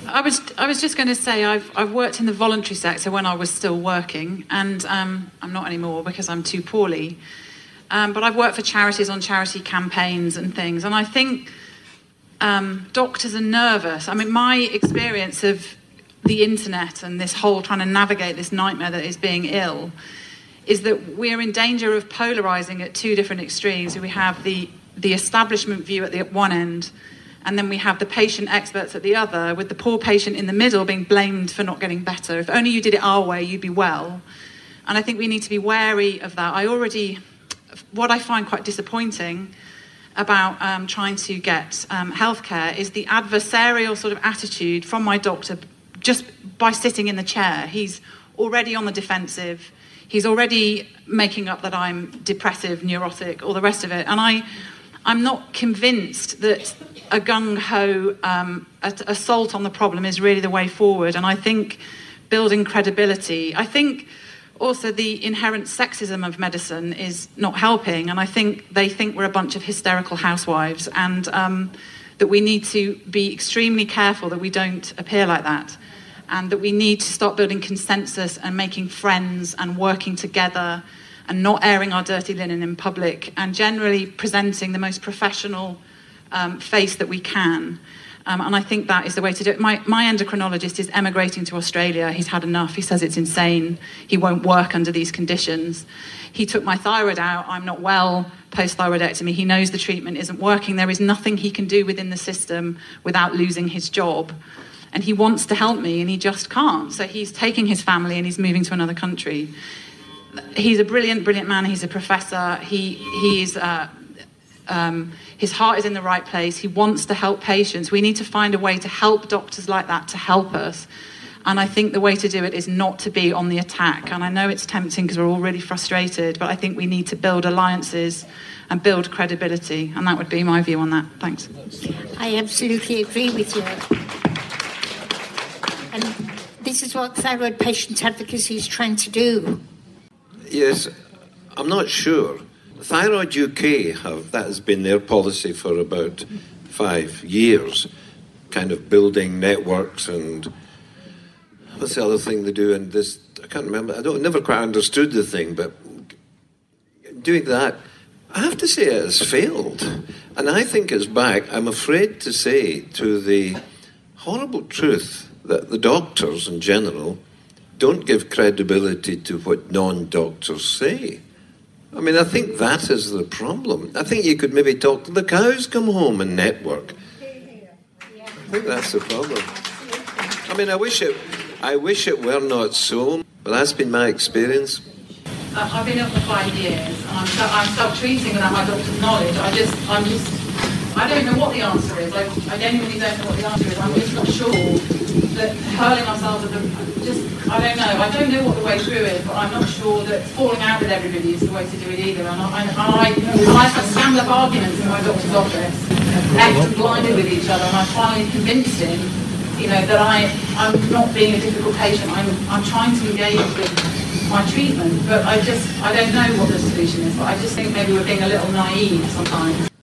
I was just going to say I've worked in the voluntary sector when I was still working, and I'm not anymore because I'm too poorly. But I've worked for charities on charity campaigns and things, and I think doctors are nervous. I mean, my experience of the internet and this whole trying to navigate this nightmare that is being ill is that we're in danger of polarising at two different extremes. We have the establishment view at the one end, and then we have the patient experts at the other, with the poor patient in the middle being blamed for not getting better. If only you did it our way, you'd be well. And I think we need to be wary of that. What I find quite disappointing about trying to get healthcare is the adversarial sort of attitude from my doctor just by sitting in the chair. He's already on the defensive. He's already making up that I'm depressive, neurotic, all the rest of it. And I'm not convinced that a gung-ho assault on the problem is really the way forward. And I think building credibility, I think also the inherent sexism of medicine is not helping. And I think they think we're a bunch of hysterical housewives, and that we need to be extremely careful that we don't appear like that. And that we need to start building consensus and making friends and working together and not airing our dirty linen in public, and generally presenting the most professional face that we can. And I think that is the way to do it. My endocrinologist is emigrating to Australia. He's had enough. He says it's insane. He won't work under these conditions. He took my thyroid out. I'm not well post-thyroidectomy. He knows the treatment isn't working. There is nothing he can do within the system without losing his job. And he wants to help me, and he just can't. So he's taking his family and he's moving to another country. He's a brilliant, brilliant man. He's a professor. His heart is in the right place. He wants to help patients. We need to find a way to help doctors like that to help us. And I think the way to do it is not to be on the attack. And I know it's tempting because we're all really frustrated, but I think we need to build alliances and build credibility. And that would be my view on that. Thanks. I absolutely agree with you. And this is what thyroid patient advocacy is trying to do. Yes, I'm not sure. Thyroid UK that has been their policy for about 5 years, kind of building networks, and what's the other thing they do? And this, I can't remember. Never quite understood the thing, but doing that, I have to say it has failed. And I think it's back, I'm afraid to say, to the horrible truth that the doctors in general don't give credibility to what non-doctors say. I mean, I think that is the problem. I think you could maybe talk to the cows come home and network. I think that's the problem. I mean, I wish it were not so, but that's been my experience. I've been ill for 5 years, and I'm self-treating without my doctor's knowledge. I don't know what the answer is. I genuinely don't know what the answer is. I'm just not sure that hurling ourselves at I don't know. I don't know what the way through is, but I'm not sure that falling out with everybody is the way to do it either. And I've had stand-up arguments in my doctor's office, left and blinded with each other, and I finally convinced him, that I'm not being a difficult patient. I'm trying to engage with my treatment, but I don't know what the solution is. But I just think maybe we're being a little naive sometimes.